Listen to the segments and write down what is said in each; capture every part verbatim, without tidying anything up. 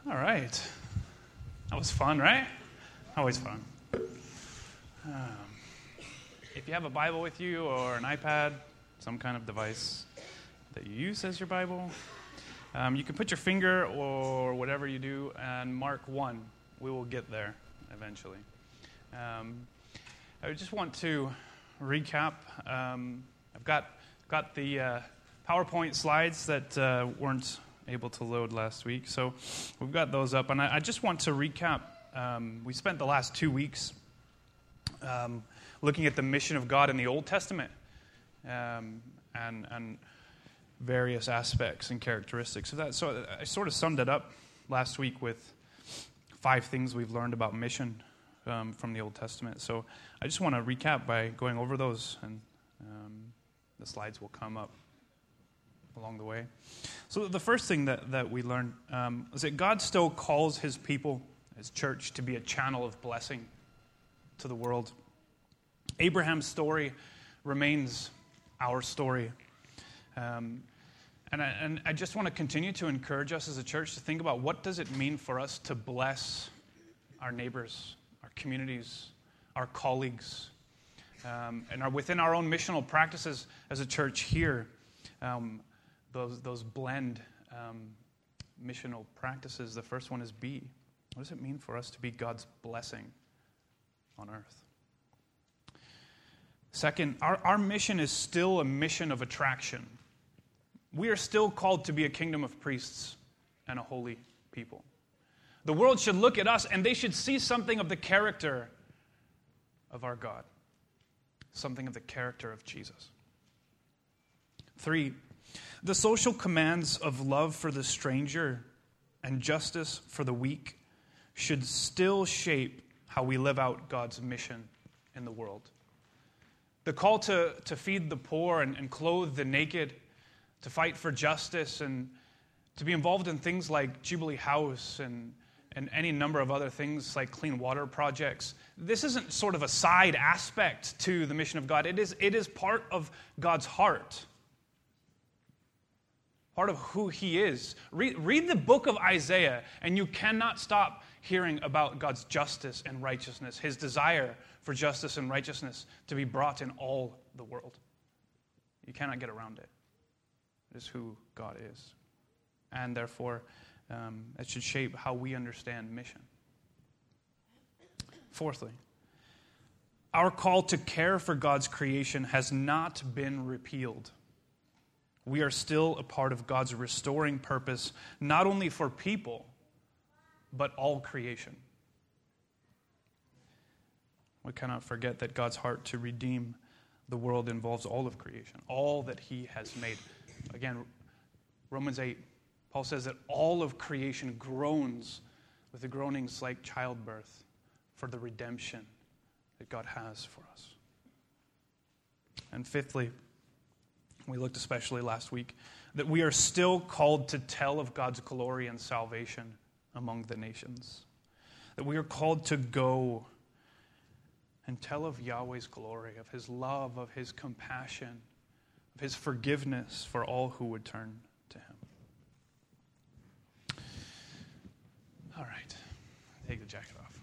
All right. That was fun, right? Always fun. Um, if you have a Bible with you or an iPad, some kind of device that you use as your Bible, um, you can put your finger or whatever you do and mark one. We will get there eventually. Um, I just want to recap. Um, I've got got the uh, PowerPoint slides that uh, weren't able to load last week, so we've got those up. And I, I just want to recap. Um, we spent the last two weeks um, looking at the mission of God in the Old Testament um, and and various aspects and characteristics of that. So I sort of summed it up last week with five things we've learned about mission um, from the Old Testament. So I just want to recap by going over those, and um, the slides will come up along the way. So the first thing that, that we learned um, is that God still calls his people, his church, to be a channel of blessing to the world. Abraham's story remains our story. Um, and, I, and I just want to continue to encourage us as a church to think about what does it mean for us to bless our neighbors, our communities, our colleagues, um, and our, within our own missional practices as a church here. Um, those those blend um, missional practices. The first one is be. What does it mean for us to be God's blessing on earth? Second, our, our mission is still a mission of attraction. We are still called to be a kingdom of priests and a holy people. The world should look at us and they should see something of the character of our God, something of the character of Jesus. Three, the social commands of love for the stranger and justice for the weak should still shape how we live out God's mission in the world. The call to, to feed the poor and, and clothe the naked, to fight for justice, and to be involved in things like Jubilee House and, and any number of other things like clean water projects. This isn't sort of a side aspect to the mission of God. It is, it is part of God's heart. Part of who he is. Read, read the book of Isaiah, and you cannot stop hearing about God's justice and righteousness, his desire for justice and righteousness to be brought in all the world. You cannot get around it. It is who God is. And therefore, um, it should shape how we understand mission. Fourthly, our call to care for God's creation has not been repealed. We are still a part of God's restoring purpose, not only for people, but all creation. We cannot forget that God's heart to redeem the world involves all of creation, all that he has made. Again, Romans eight, Paul says that all of creation groans with the groanings like childbirth for the redemption that God has for us. And fifthly, we looked especially last week, that we are still called to tell of God's glory and salvation among the nations. That we are called to go and tell of Yahweh's glory, of his love, of his compassion, of his forgiveness for all who would turn to him. All right, take the jacket off.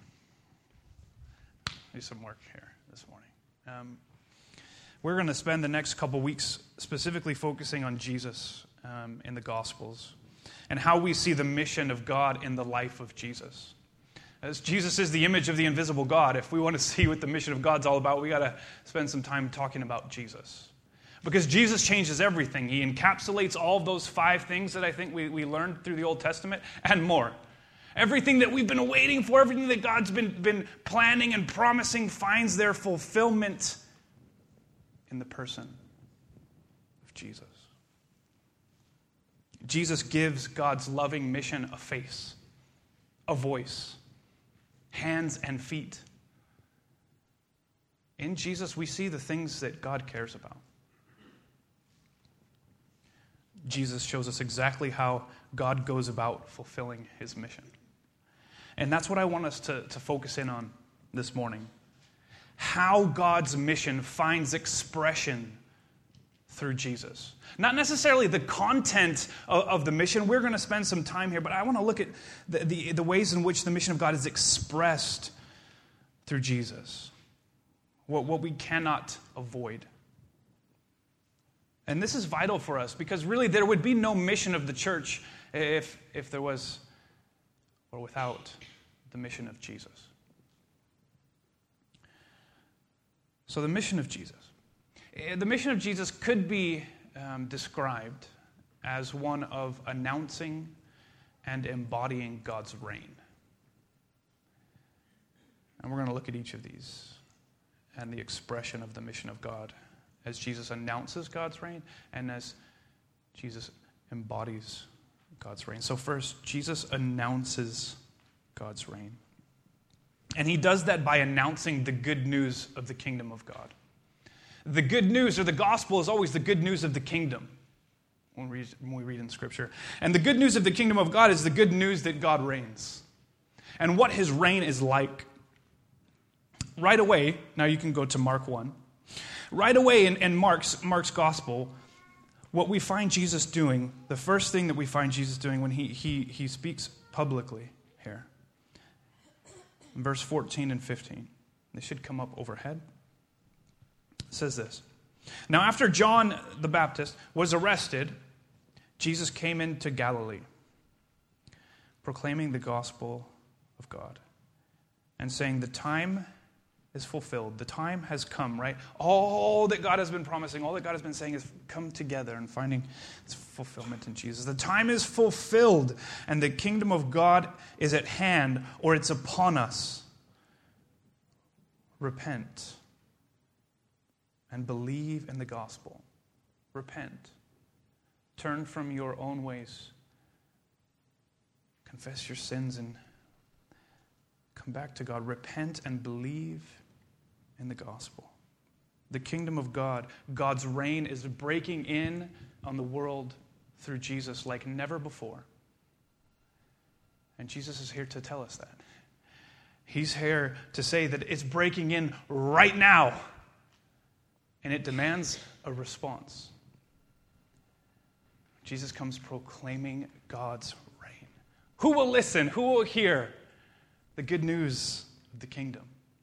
Do some work here this morning. Um, We're going to spend the next couple weeks specifically focusing on Jesus um, in the Gospels and how we see the mission of God in the life of Jesus. As Jesus is the image of the invisible God, if we want to see what the mission of God's all about, we got to spend some time talking about Jesus. Because Jesus changes everything. He encapsulates all of those five things that I think we, we learned through the Old Testament and more. Everything that we've been waiting for, everything that God's been, been planning and promising finds their fulfillment in the person of Jesus. Jesus gives God's loving mission a face, a voice, hands and feet. In Jesus, we see the things that God cares about. Jesus shows us exactly how God goes about fulfilling his mission. And that's what I want us to, to focus in on this morning. How God's mission finds expression through Jesus. Not necessarily the content of, of the mission. We're going to spend some time here, but I want to look at the, the, the ways in which the mission of God is expressed through Jesus. What, what we cannot avoid. And this is vital for us because really there would be no mission of the church if, if there was or without the mission of Jesus. So the mission of Jesus. The mission of Jesus could be um, described as one of announcing and embodying God's reign. And we're going to look at each of these and the expression of the mission of God as Jesus announces God's reign and as Jesus embodies God's reign. So first, Jesus announces God's reign. And he does that by announcing the good news of the kingdom of God. The good news, or the gospel, is always the good news of the kingdom when we, when we read in Scripture. And the good news of the kingdom of God is the good news that God reigns and what his reign is like. Right away, now you can go to Mark one. Right away in, in Mark's, Mark's gospel, what we find Jesus doing, the first thing that we find Jesus doing when he, he, he speaks publicly here, in verse fourteen and fifteen, they should come up overhead. It says this. Now after John the Baptist was arrested, Jesus came into Galilee, proclaiming the gospel of God and saying, the time is fulfilled. The time has come, right? All that God has been promising, all that God has been saying has come together and finding its fulfillment in Jesus. The time is fulfilled and the kingdom of God is at hand, or it's upon us. Repent and believe in the gospel. Repent. Turn from your own ways. Confess your sins and come back to God. Repent and believe in the gospel. The kingdom of God, God's reign, is breaking in on the world through Jesus like never before. And Jesus is here to tell us that. He's here to say that it's breaking in right now. And it demands a response. Jesus comes proclaiming God's reign. Who will listen? Who will hear the good news of the kingdom?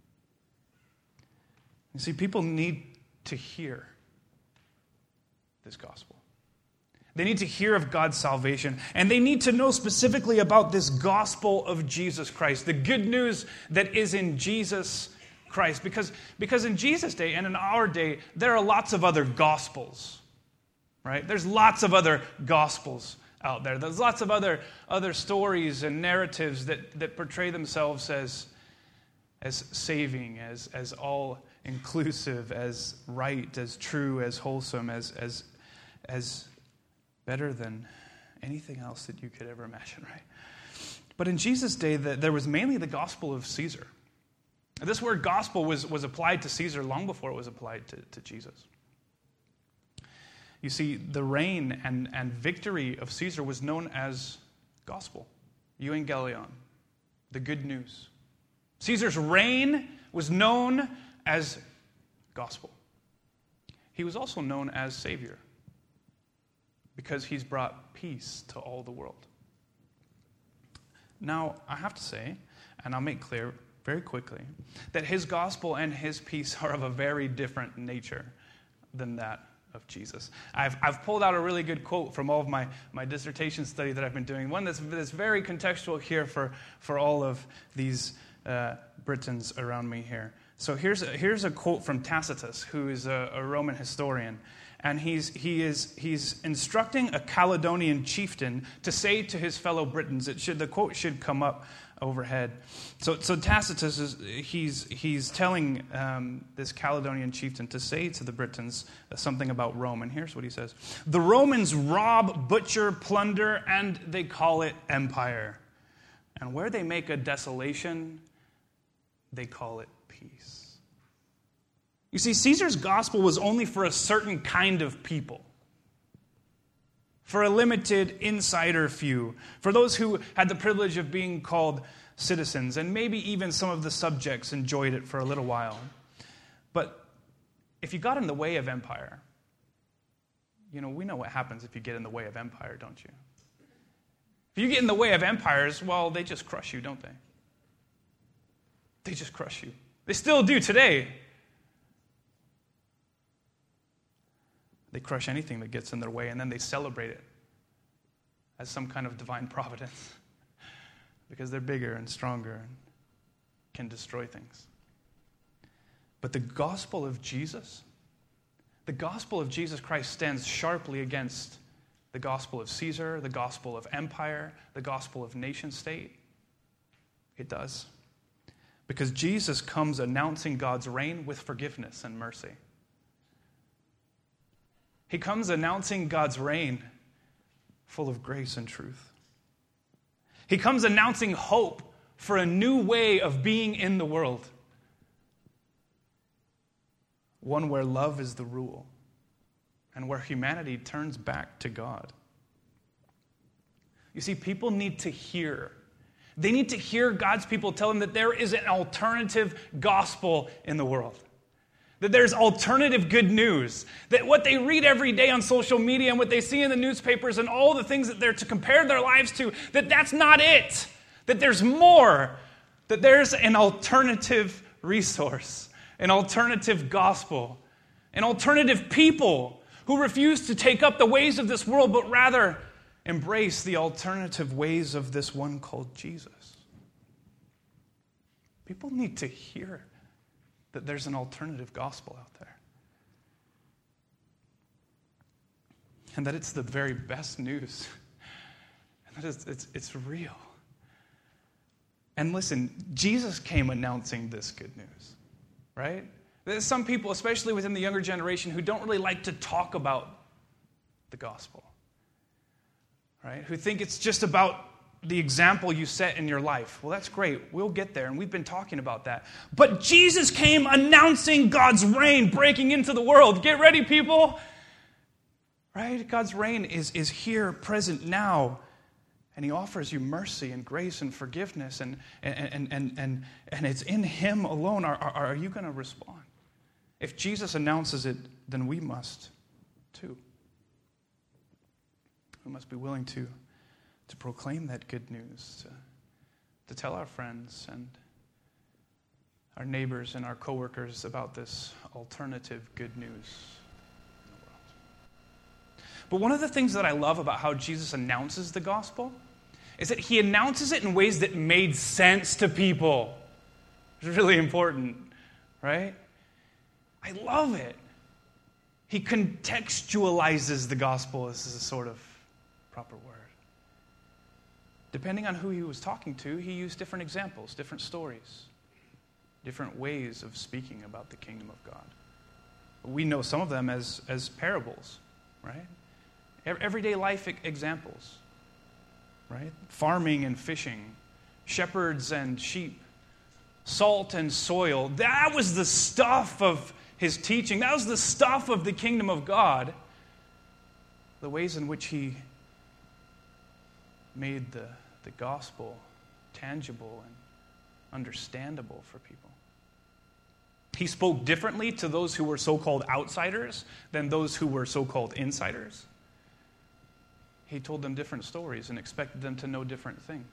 You see, people need to hear this gospel. They need to hear of God's salvation, and they need to know specifically about this gospel of Jesus Christ, the good news that is in Jesus Christ. Because, because in Jesus' day and in our day, there are lots of other gospels, right? There's lots of other gospels out there. There's lots of other, other stories and narratives that, that portray themselves as, as saving, as, as all-inclusive, as right, as true, as wholesome, as, as, as better than anything else that you could ever imagine, right? But in Jesus' day, the, there was mainly the gospel of Caesar. This word gospel was, was applied to Caesar long before it was applied to, to Jesus. You see, the reign and, and victory of Caesar was known as gospel, euangelion, the good news. Caesar's reign was known as gospel. He was also known as Savior because he's brought peace to all the world. Now, I have to say, and I'll make clear very quickly, that his gospel and his peace are of a very different nature than that of Jesus. I've, I've pulled out a really good quote from all of my, my dissertation study that I've been doing, one that's, that's very contextual here for, for all of these uh, Britons around me here. So here's a, here's a quote from Tacitus, who is a, a Roman historian. And he's, he is, he's instructing a Caledonian chieftain to say to his fellow Britons, it should, the quote should come up overhead. So, so Tacitus, is, he's, he's telling um, this Caledonian chieftain to say to the Britons something about Rome. And here's what he says. The Romans rob, butcher, plunder, and they call it empire. And where they make a desolation, they call it peace. You see, Caesar's gospel was only for a certain kind of people. For a limited insider few. For those who had the privilege of being called citizens. And maybe even some of the subjects enjoyed it for a little while. But if you got in the way of empire, you know, we know what happens if you get in the way of empire, don't you? If you get in the way of empires, well, they just crush you, don't they? They just crush you. They still do today. They crush anything that gets in their way, and then they celebrate it as some kind of divine providence because they're bigger and stronger and can destroy things. But the gospel of Jesus, the gospel of Jesus Christ stands sharply against the gospel of Caesar, the gospel of empire, the gospel of nation state. It does. Because Jesus comes announcing God's reign with forgiveness and mercy. He comes announcing God's reign full of grace and truth. He comes announcing hope for a new way of being in the world. One where love is the rule and where humanity turns back to God. You see, people need to hear. They need to hear God's people tell them that there is an alternative gospel in the world. That there's alternative good news. That what they read every day on social media and what they see in the newspapers and all the things that they're to compare their lives to, that that's not it. That there's more. That there's an alternative resource. An alternative gospel. An alternative people who refuse to take up the ways of this world, but rather embrace the alternative ways of this one called Jesus. People need to hear that there's an alternative gospel out there. And that it's the very best news. And that it's, it's, it's real. And listen, Jesus came announcing this good news, right? There's some people, especially within the younger generation, who don't really like to talk about the gospel. Right? Who think it's just about the example you set in your life. Well, that's great. We'll get there, and we've been talking about that. But Jesus came announcing God's reign breaking into the world. Get ready, people. Right? God's reign is, is here, present now. And he offers you mercy and grace and forgiveness, and, and, and, and, and, and it's in him alone. Are, are, are you going to respond? If Jesus announces it, then we must too. We must be willing to, to proclaim that good news, to, to tell our friends and our neighbors and our coworkers about this alternative good news in the world. But one of the things that I love about how Jesus announces the gospel is that he announces it in ways that made sense to people. It's really important, right? I love it. He contextualizes the gospel. This is a sort of proper word. Depending on who he was talking to, he used different examples, different stories, different ways of speaking about the kingdom of God. We know some of them as, as parables, right? Everyday life examples, right? Farming and fishing, shepherds and sheep, salt and soil. That was the stuff of his teaching. That was the stuff of the kingdom of God. The ways in which he made the, the gospel tangible and understandable for people. He spoke differently to those who were so-called outsiders than those who were so-called insiders. He told them different stories and expected them to know different things.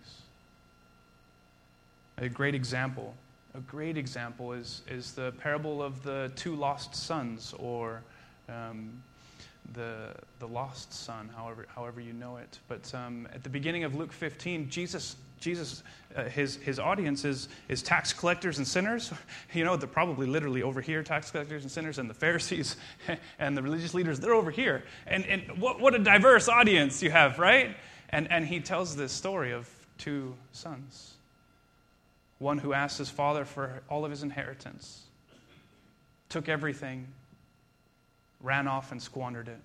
A great example, a great example is, is the parable of the two lost sons, or um, the the lost son, however however you know it. But um, at the beginning of Luke fifteen, Jesus Jesus uh, his his audience is is tax collectors and sinners. You know, they're probably literally over here, tax collectors and sinners, and the Pharisees and the religious leaders, they're over here. And and what what a diverse audience you have, right? And and he tells this story of two sons. One who asked his father for all of his inheritance, took everything, ran off and squandered it.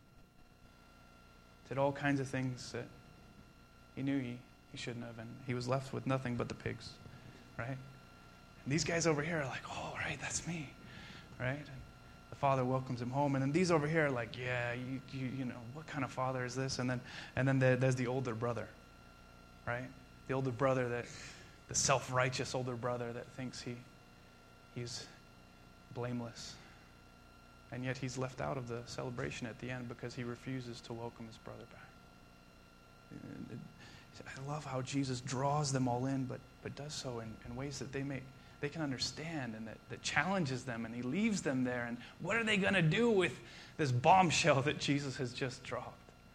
Did all kinds of things that he knew he, he shouldn't have, and he was left with nothing but the pigs, right? And these guys over here are like, oh, right, that's me, right? And the father welcomes him home, and then these over here are like, yeah, you you, you know, what kind of father is this? And then and then the, there's the older brother, right? The older brother that, the self-righteous older brother that thinks he he's blameless. And yet he's left out of the celebration at the end because he refuses to welcome his brother back. I love how Jesus draws them all in, but, but does so in, in ways that they may they can understand and that, that challenges them, and he leaves them there. And what are they going to do with this bombshell that Jesus has just dropped?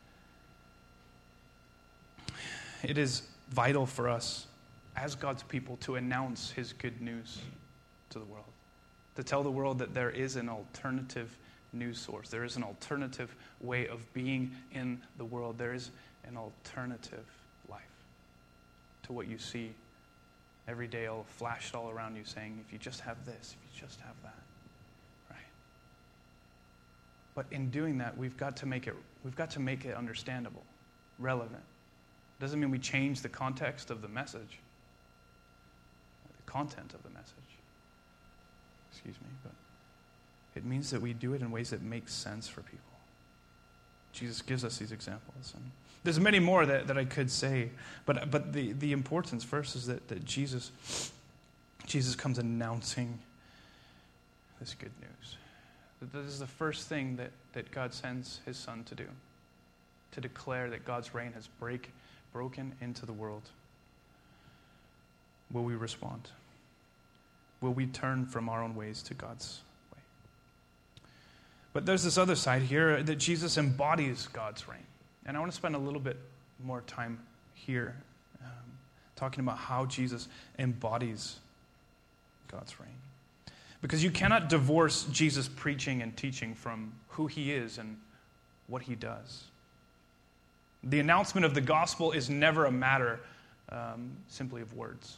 It is vital for us as God's people to announce his good news to the world, to tell the world that there is an alternative news source. There is an alternative way of being in the world. There is an alternative life to what you see every day, all flashed all around you, saying, if you just have this, if you just have that, right? But in doing that, we've got to make it, we've got to make it understandable, relevant. Doesn't mean we change the context of the message, the content of the message. Excuse me, but it means that we do it in ways that make sense for people. Jesus gives us these examples. And there's many more that, that I could say, but but the, the importance first is that, that Jesus Jesus comes announcing this good news. That this is the first thing that, that God sends his Son to do, to declare that God's reign has break, broken into the world. Will we respond? Will we turn from our own ways to God's way? But there's this other side here that Jesus embodies God's reign. And I want to spend a little bit more time here um, talking about how Jesus embodies God's reign. Because you cannot divorce Jesus' preaching and teaching from who he is and what he does. The announcement of the gospel is never a matter um, simply of words.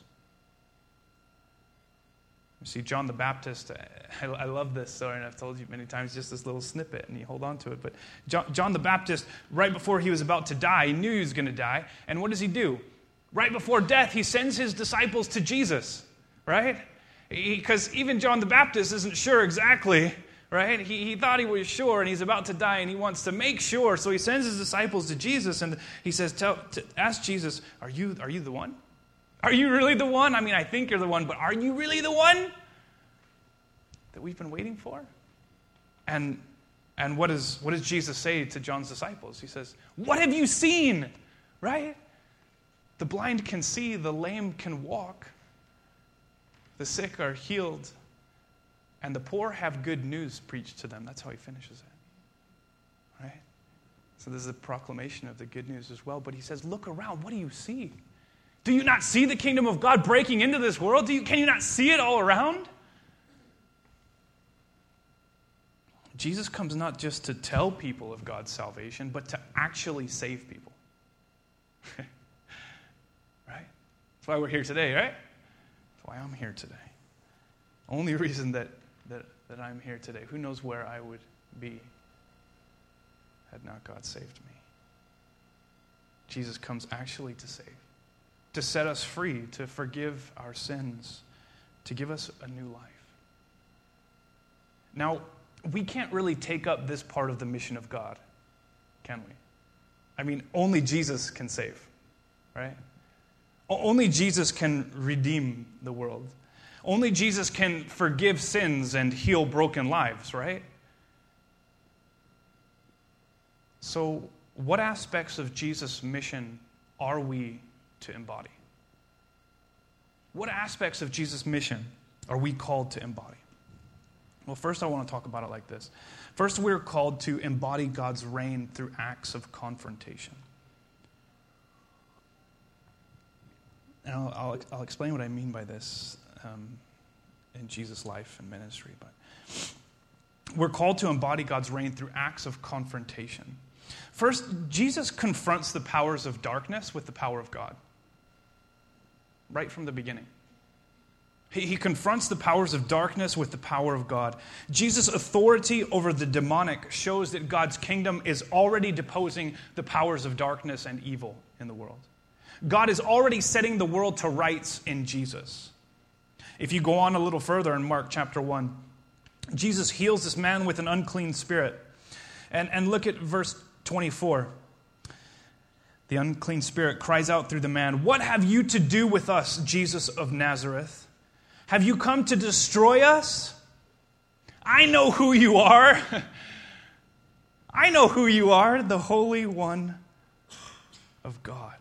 You see, John the Baptist, I, I love this story, and I've told you many times, just this little snippet, and you hold on to it. But John, John the Baptist, right before he was about to die, he knew he was going to die. And what does he do? Right before death, he sends his disciples to Jesus, right? Because even John the Baptist isn't sure exactly, right? He, he thought he was sure, and he's about to die, and he wants to make sure. So he sends his disciples to Jesus, and he says, "Tell, to, ask Jesus, are you, are you the one? Are you really the one? I mean, I think you're the one, but are you really the one that we've been waiting for?" And and what, is, what does Jesus say to John's disciples? He says, "What have you seen?" Right? The blind can see, the lame can walk, the sick are healed, and the poor have good news preached to them. That's how he finishes it. Right? So this is a proclamation of the good news as well. But he says, look around. What do you see? Do you not see the kingdom of God breaking into this world? Do you, can you not see it all around? Jesus comes not just to tell people of God's salvation, but to actually save people. Right? That's why we're here today, right? That's why I'm here today. Only reason that, that, that I'm here today. Who knows where I would be had not God saved me? Jesus comes actually to save, to set us free, to forgive our sins, to give us a new life. Now, we can't really take up this part of the mission of God, can we? I mean, only Jesus can save, right? Only Jesus can redeem the world. Only Jesus can forgive sins and heal broken lives, right? So, what aspects of Jesus' mission are we to embody? What aspects of Jesus' mission are we called to embody? Well, first I want to talk about it like this. First, we're called to embody God's reign through acts of confrontation. And I'll, I'll, I'll explain what I mean by this um, in Jesus' life and ministry. But we're called to embody God's reign through acts of confrontation. First, Jesus confronts the powers of darkness with the power of God. Right from the beginning. He, he confronts the powers of darkness with the power of God. Jesus' authority over the demonic shows that God's kingdom is already deposing the powers of darkness and evil in the world. God is already setting the world to rights in Jesus. If you go on a little further in Mark chapter one, Jesus heals this man with an unclean spirit. And, and look at verse twenty-four. The unclean spirit cries out through the man, "What have you to do with us, Jesus of Nazareth? Have you come to destroy us? I know who you are. I know who you are, the Holy One of God.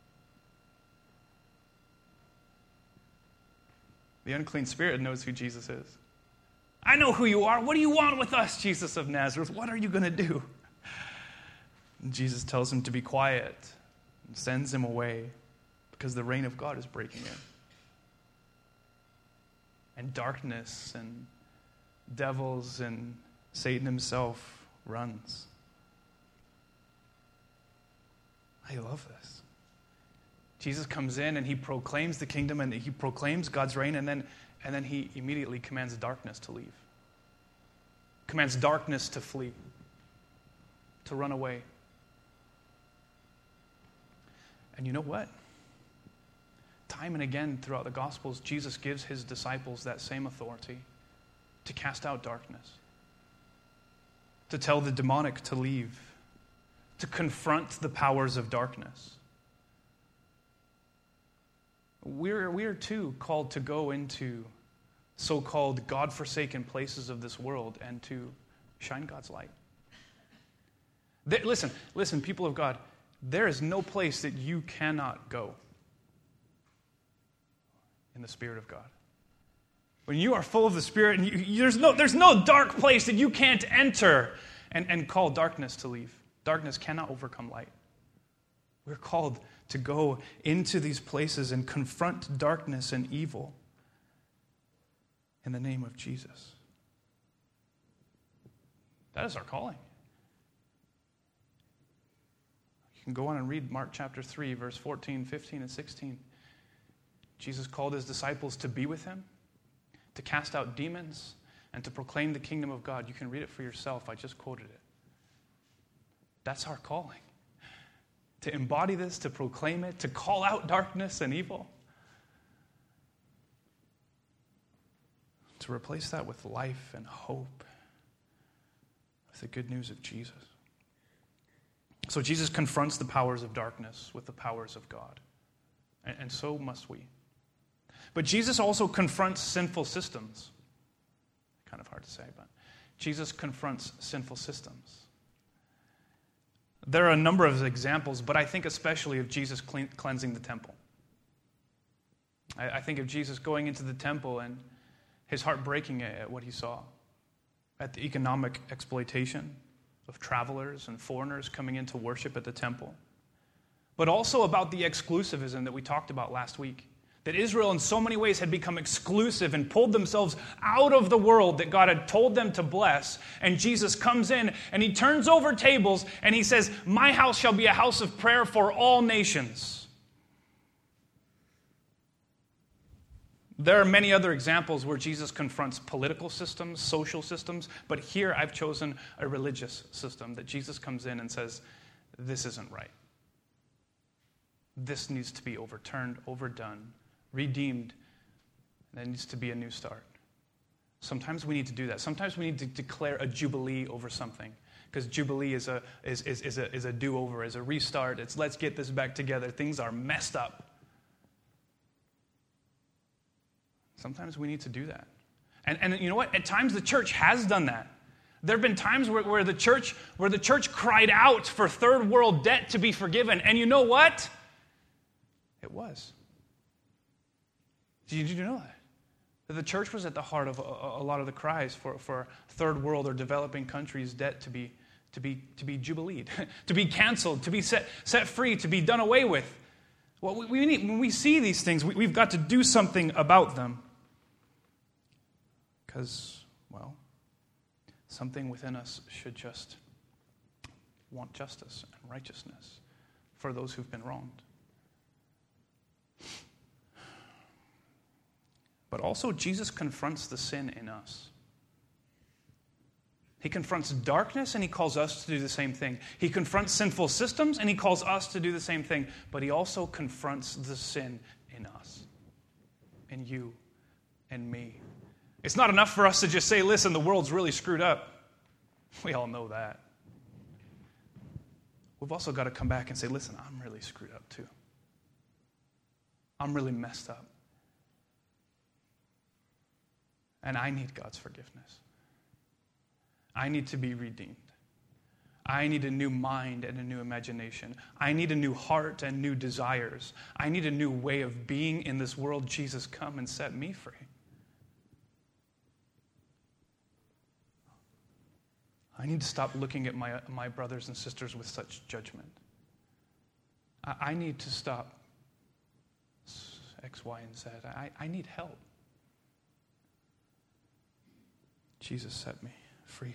The unclean spirit knows who Jesus is. I know who you are. What do you want with us, Jesus of Nazareth? What are you going to do? And Jesus tells him to be quiet and sends him away because the reign of God is breaking in. And darkness and devils and Satan himself runs. I love this. Jesus comes in and he proclaims the kingdom and he proclaims God's reign, and then, and then he immediately commands darkness to leave. Commands darkness to flee, to run away. And you know what? Time and again throughout the Gospels, Jesus gives his disciples that same authority to cast out darkness, to tell the demonic to leave, to confront the powers of darkness. We're, we're too called to go into so-called God-forsaken places of this world and to shine God's light. They, listen, listen, people of God, there is no place that you cannot go in the Spirit of God. When you are full of the Spirit, and you, you, there's no there's no dark place that you can't enter and, and call darkness to leave. Darkness cannot overcome light. We're called to go into these places and confront darkness and evil in the name of Jesus. That is our calling. You can go on and read Mark chapter three, verse fourteen, fifteen, and sixteen. Jesus called his disciples to be with him, to cast out demons, and to proclaim the kingdom of God. You can read it for yourself. I just quoted it. That's our calling. To embody this, to proclaim it, to call out darkness and evil. To replace that with life and hope, with the good news of Jesus. So Jesus confronts the powers of darkness with the powers of God. And, and so must we. But Jesus also confronts sinful systems. Kind of hard to say, but Jesus confronts sinful systems. There are a number of examples, but I think especially of Jesus clean, cleansing the temple. I, I think of Jesus going into the temple and his heart breaking at what he saw, at the economic exploitation of travelers and foreigners coming in to worship at the temple, but also about the exclusivism that we talked about last week. That Israel in so many ways had become exclusive and pulled themselves out of the world that God had told them to bless. And Jesus comes in and he turns over tables and he says, "My house shall be a house of prayer for all nations." There are many other examples where Jesus confronts political systems, social systems, but here I've chosen a religious system that Jesus comes in and says, this isn't right. This needs to be overturned, overdone, redeemed. There needs to be a new start. Sometimes we need to do that. Sometimes we need to declare a jubilee over something, because jubilee is a is, is, is a is a do-over, is a restart. It's let's get this back together. Things are messed up. Sometimes we need to do that. And and you know what? At times the church has done that. There have been times where, where the church where the church cried out for third world debt to be forgiven. And you know what? It was. Did you, did you know that? That the church was at the heart of a, a lot of the cries for, for third world or developing countries' debt to be to be to be jubileed, to be canceled, to be set set free, to be done away with. Well, we, we need, when we see these things, we, we've got to do something about them. Because, well, something within us should just want justice and righteousness for those who've been wronged. But also, Jesus confronts the sin in us. He confronts darkness, and he calls us to do the same thing. He confronts sinful systems, and he calls us to do the same thing. But he also confronts the sin in us, in you, and me. It's not enough for us to just say, listen, the world's really screwed up. We all know that. We've also got to come back and say, listen, I'm really screwed up too. I'm really messed up. And I need God's forgiveness. I need to be redeemed. I need a new mind and a new imagination. I need a new heart and new desires. I need a new way of being in this world. Jesus, come and set me free. I need to stop looking at my, my brothers and sisters with such judgment. I, I need to stop X, Y, and Z. I, I need help. Jesus set me free.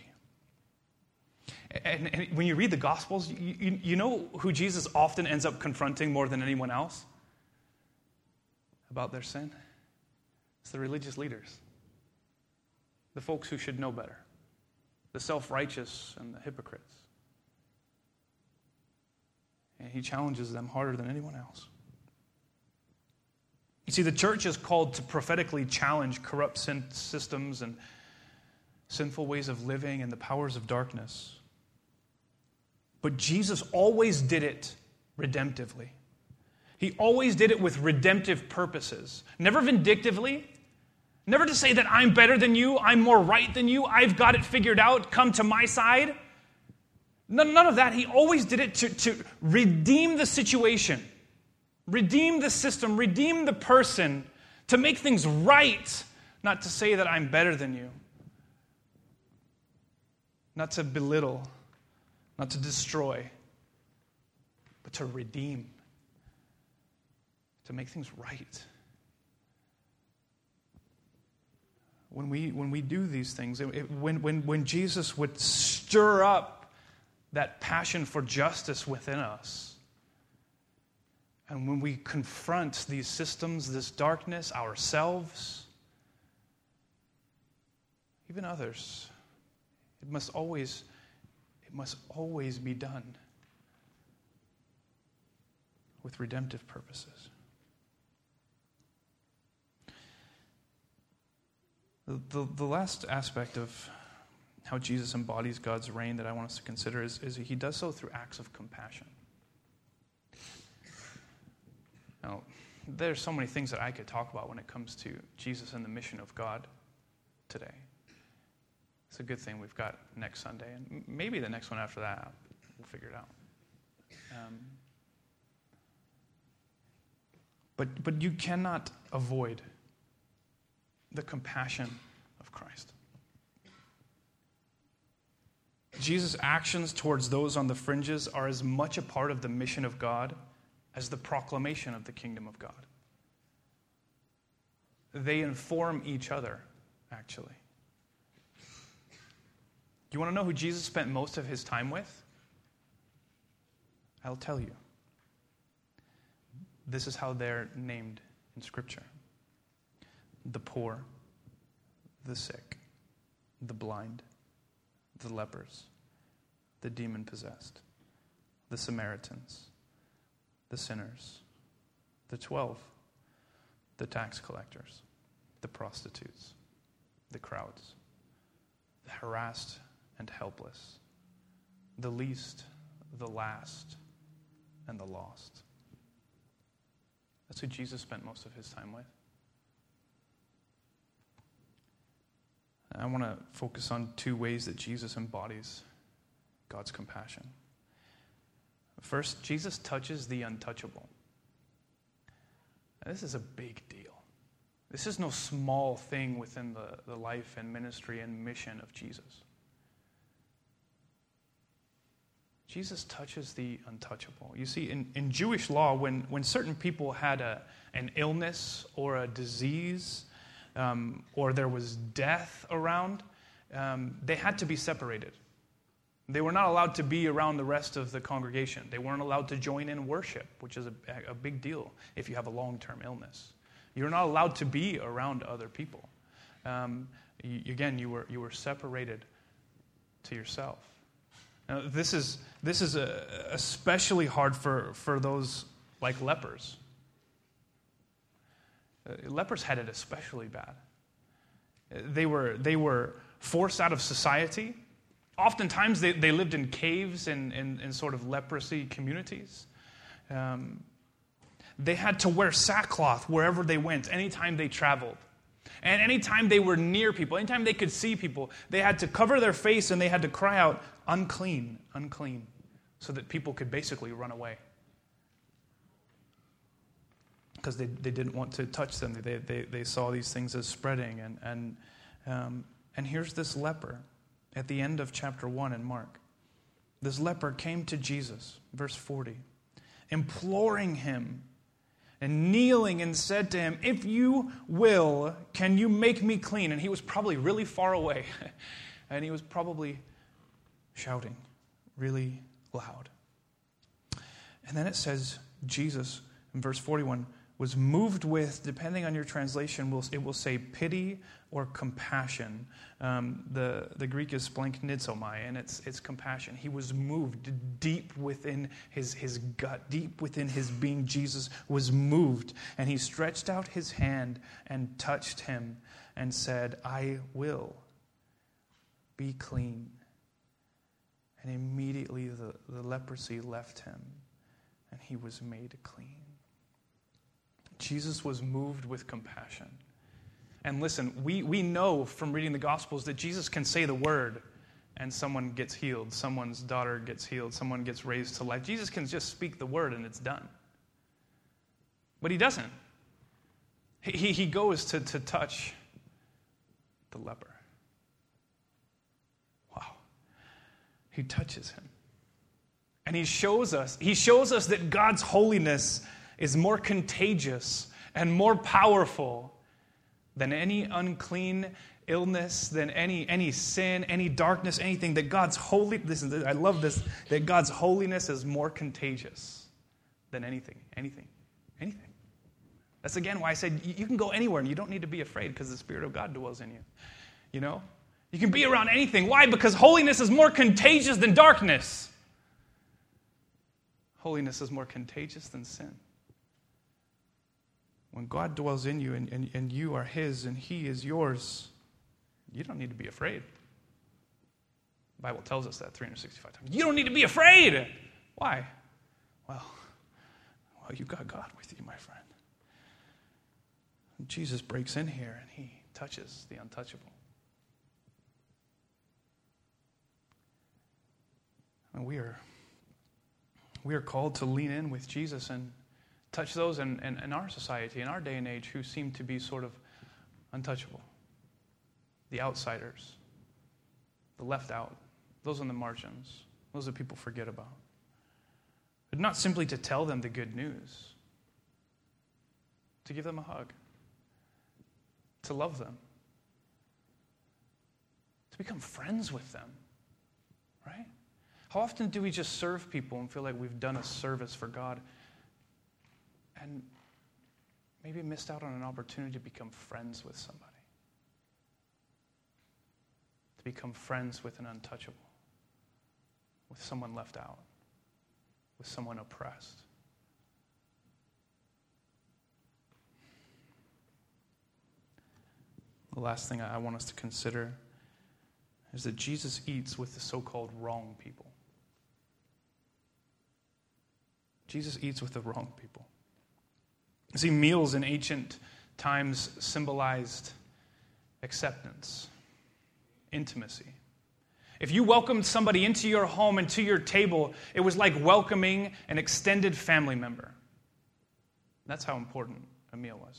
And, and when you read the Gospels, you, you, you know who Jesus often ends up confronting more than anyone else about their sin? It's the religious leaders. The folks who should know better. The self-righteous and the hypocrites. And he challenges them harder than anyone else. You see, the church is called to prophetically challenge corrupt sin systems and sinful ways of living and the powers of darkness. But Jesus always did it redemptively. He always did it with redemptive purposes. Never vindictively. Never to say that I'm better than you, I'm more right than you, I've got it figured out, come to my side. None, none of that. He always did it to, to redeem the situation, redeem the system, redeem the person, to make things right, not to say that I'm better than you. Not to belittle, not to destroy, but to redeem, to make things right. When we when we do these things, it, it, when, when, when Jesus would stir up that passion for justice within us, and when we confront these systems, this darkness, ourselves, even others, it must always, it must always be done with redemptive purposes. The, the, the last aspect of how Jesus embodies God's reign that I want us to consider is, is he does so through acts of compassion. Now, there's so many things that I could talk about when it comes to Jesus and the mission of God today. It's a good thing we've got next Sunday, and maybe the next one after that, we'll figure it out. Um, but, but you cannot avoid the compassion of Christ. Jesus' actions towards those on the fringes are as much a part of the mission of God as the proclamation of the kingdom of God. They inform each other, actually. You want to know who Jesus spent most of his time with? I'll tell you. This is how they're named in Scripture. The poor, the sick, the blind, the lepers, the demon-possessed, the Samaritans, the sinners, the twelve, the tax collectors, the prostitutes, the crowds, the harassed and helpless, the least, the last, and the lost. That's who Jesus spent most of his time with. I want to focus on two ways that Jesus embodies God's compassion. First, Jesus touches the untouchable. Now, this is a big deal. This is no small thing within the, the life and ministry and mission of Jesus. Jesus touches the untouchable. You see, in, in Jewish law, when, when certain people had a, an illness or a disease, Um, or there was death around, um, they had to be separated. They were not allowed to be around the rest of the congregation. They weren't allowed to join in worship, which is a, a big deal if you have a long-term illness. You're not allowed to be around other people. Um, you, again, you were you were separated to yourself. Now, this is this is a, especially hard for, for those like lepers. Uh, lepers had it especially bad. They were they were forced out of society. Oftentimes they, they lived in caves and in, in, in sort of leprosy communities. Um, they had to wear sackcloth wherever they went, anytime they traveled. And anytime they were near people, anytime they could see people, they had to cover their face and they had to cry out, unclean, unclean, so that people could basically run away. Because they, they didn't want to touch them. They, they, they saw these things as spreading. And, and, um, and here's this leper at the end of chapter one in Mark. This leper came to Jesus, verse forty, imploring him and kneeling and said to him, if you will, can you make me clean? And he was probably really far away. And he was probably shouting really loud. And then it says, Jesus, in verse forty-one, was moved with, depending on your translation, it will say pity or compassion. Um, the, the Greek is splanknitzomai, and it's it's compassion. He was moved deep within his, his gut, deep within his being. Jesus was moved, and he stretched out his hand and touched him and said, I will be clean. And immediately the, the leprosy left him, and he was made clean. Jesus was moved with compassion. And listen, we, we know from reading the Gospels that Jesus can say the word and someone gets healed, someone's daughter gets healed, someone gets raised to life. Jesus can just speak the word and it's done. But he doesn't. He, he goes to, to touch the leper. Wow. He touches him. And he shows us, he shows us that God's holiness is more contagious and more powerful than any unclean illness, than any, any sin, any darkness, anything. That God's holy, listen, I love this, that God's holiness is more contagious than anything, anything, anything. That's again why I said you can go anywhere and you don't need to be afraid because the Spirit of God dwells in you. You know? You can be around anything. Why? Because holiness is more contagious than darkness. Holiness is more contagious than sin. When God dwells in you and, and, and you are His and He is yours, you don't need to be afraid. The Bible tells us that three hundred sixty-five times. You don't need to be afraid. Why? Well, well, you got God with you, my friend. And Jesus breaks in here and He touches the untouchable. And we are, we are called to lean in with Jesus and touch those in, in, in our society, in our day and age, who seem to be sort of untouchable. The outsiders, the left out, those on the margins, those that people forget about. But not simply to tell them the good news, to give them a hug, to love them, to become friends with them, right? How often do we just serve people and feel like we've done a service for God and maybe missed out on an opportunity to become friends with somebody? To become friends with an untouchable, with someone left out, with someone oppressed. The last thing I want us to consider is that Jesus eats with the so-called wrong people. Jesus eats with the wrong people. You see, meals in ancient times symbolized acceptance, intimacy. If you welcomed somebody into your home and to your table, it was like welcoming an extended family member. That's how important a meal was.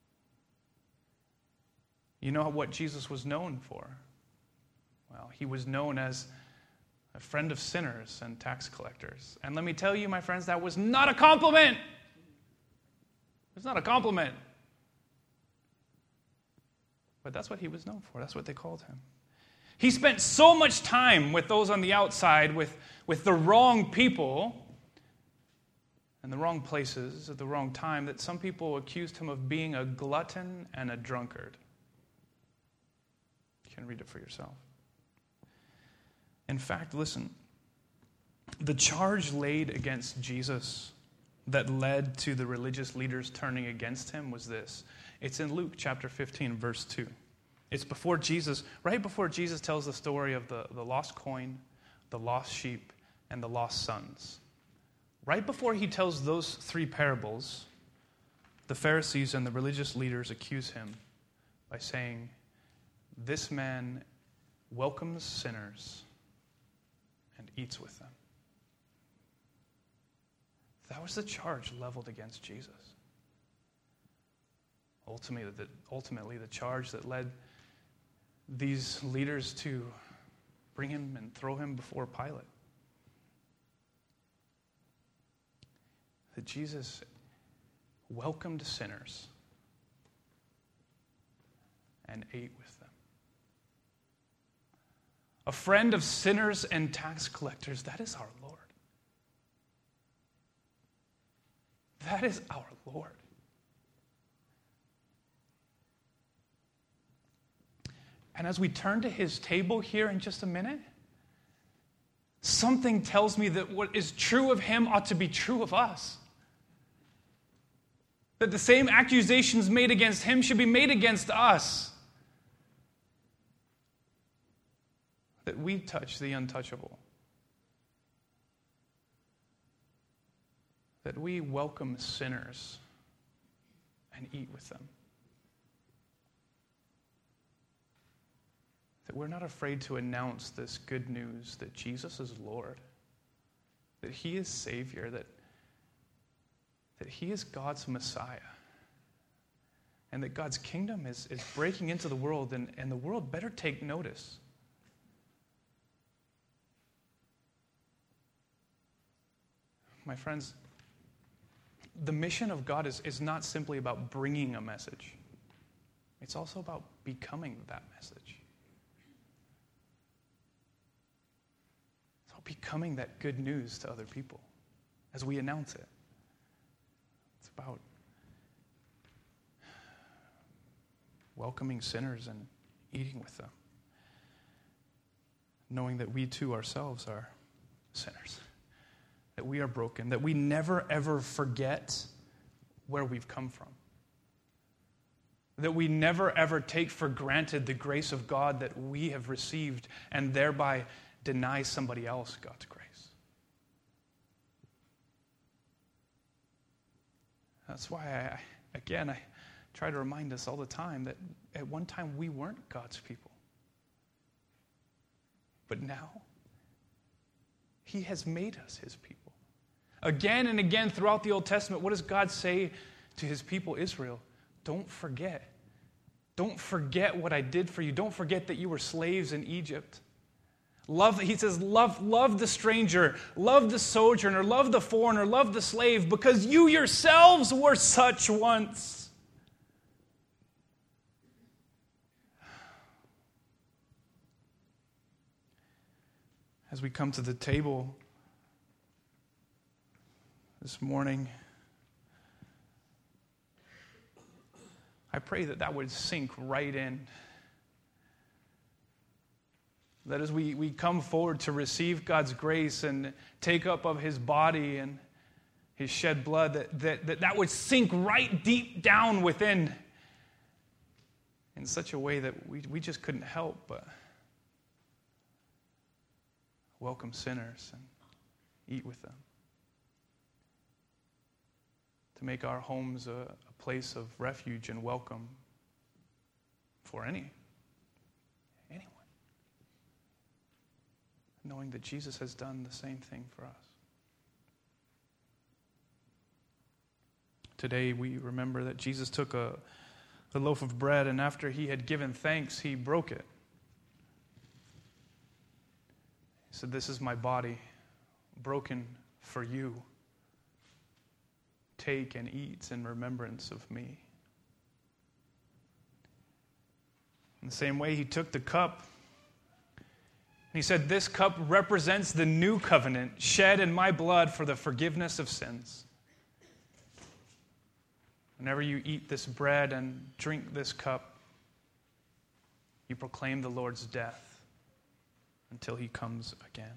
You know what Jesus was known for? Well, he was known as a friend of sinners and tax collectors. And let me tell you, my friends, that was not a compliment. It's not a compliment. But that's what he was known for. That's what they called him. He spent so much time with those on the outside, with, with the wrong people, and the wrong places at the wrong time, that some people accused him of being a glutton and a drunkard. You can read it for yourself. In fact, listen, the charge laid against Jesus that led to the religious leaders turning against him was this. It's in Luke chapter fifteen, verse two. It's before Jesus, right before Jesus tells the story of the, the lost coin, the lost sheep, and the lost sons. Right before he tells those three parables, the Pharisees and the religious leaders accuse him by saying, "This man welcomes sinners and eats with them." That was the charge leveled against Jesus. Ultimately, the, ultimately, the charge that led these leaders to bring him and throw him before Pilate. That Jesus welcomed sinners and ate with them. A friend of sinners and tax collectors, that is our Lord. That is our Lord. And as we turn to his table here in just a minute, something tells me that what is true of him ought to be true of us. That the same accusations made against him should be made against us. That we touch the untouchable. That we welcome sinners and eat with them. That we're not afraid to announce this good news that Jesus is Lord, that he is Savior, that, that he is God's Messiah, and that God's kingdom is, is breaking into the world, and, and the world better take notice. My friends, the mission of God is, is not simply about bringing a message. It's also about becoming that message. It's about becoming that good news to other people as we announce it. It's about welcoming sinners and eating with them, knowing that we too ourselves are sinners. That we are broken, that we never ever forget where we've come from. That we never ever take for granted the grace of God that we have received and thereby deny somebody else God's grace. That's why, I, again, I try to remind us all the time that at one time we weren't God's people. But now, he has made us his people. Again and again throughout the Old Testament, what does God say to his people Israel? Don't forget. Don't forget what I did for you. Don't forget that you were slaves in Egypt. Love, he says, love, love the stranger, love the sojourner, love the foreigner, love the slave, because you yourselves were such once. As we come to the table this morning, I pray that that would sink right in. That as we, we come forward to receive God's grace and take up of his body and his shed blood, that that, that, that would sink right deep down within in such a way that we, we just couldn't help but welcome sinners and eat with them. To make our homes a, a place of refuge and welcome for any, anyone. Knowing that Jesus has done the same thing for us. Today we remember that Jesus took a, a loaf of bread, and after he had given thanks, he broke it. He said, "This is my body, broken for you. Take and eat in remembrance of me." In the same way, he took the cup, and he said, "This cup represents the new covenant shed in my blood for the forgiveness of sins. Whenever you eat this bread and drink this cup, you proclaim the Lord's death until he comes again."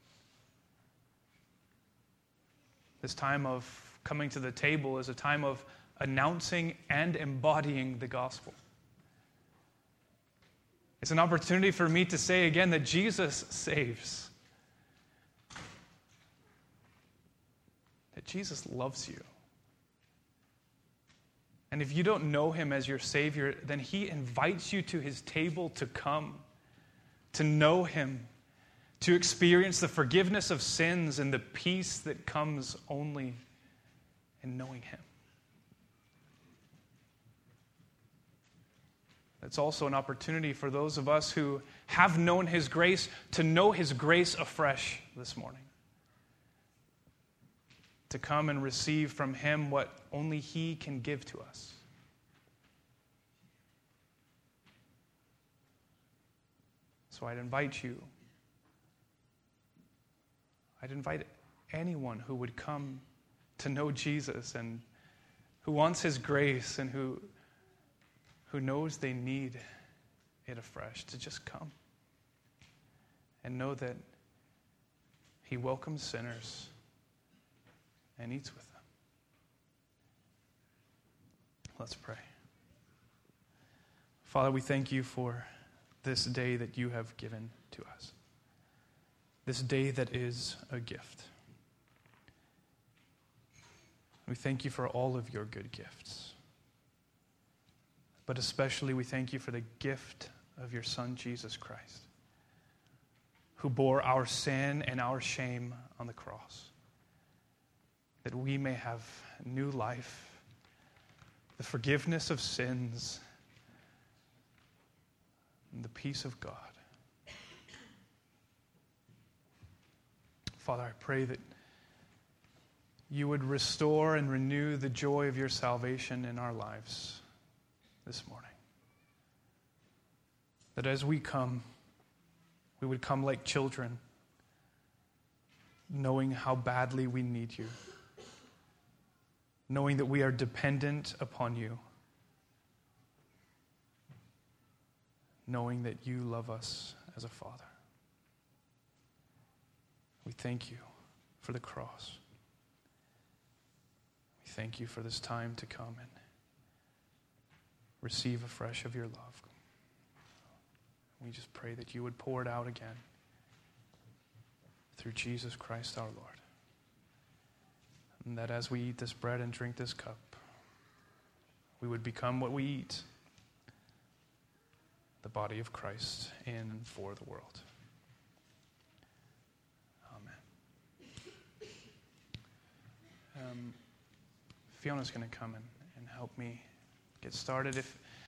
This time of coming to the table is a time of announcing and embodying the gospel. It's an opportunity for me to say again that Jesus saves. That Jesus loves you. And if you don't know him as your Savior, then he invites you to his table to come, to know him, to experience the forgiveness of sins and the peace that comes only in knowing him. It's also an opportunity for those of us who have known his grace to know his grace afresh this morning. To come and receive from him what only he can give to us. So I'd invite you, I'd invite anyone who would come to know Jesus and who wants his grace and who, who knows they need it afresh to just come and know that he welcomes sinners and eats with them. Let's pray. Father, we thank you for this day that you have given to us. This day that is a gift. We thank you for all of your good gifts. But especially we thank you for the gift of your Son, Jesus Christ, who bore our sin and our shame on the cross, that we may have new life, the forgiveness of sins, and the peace of God. Father, I pray that you would restore and renew the joy of your salvation in our lives this morning. That as we come, we would come like children, knowing how badly we need you, knowing that we are dependent upon you, knowing that you love us as a Father. We thank you for the cross. We thank you for this time to come and receive afresh of your love. We just pray that you would pour it out again through Jesus Christ our Lord. And that as we eat this bread and drink this cup, we would become what we eat, the body of Christ in and for the world. Amen. Um, Fiona's going to come and, and help me get started. If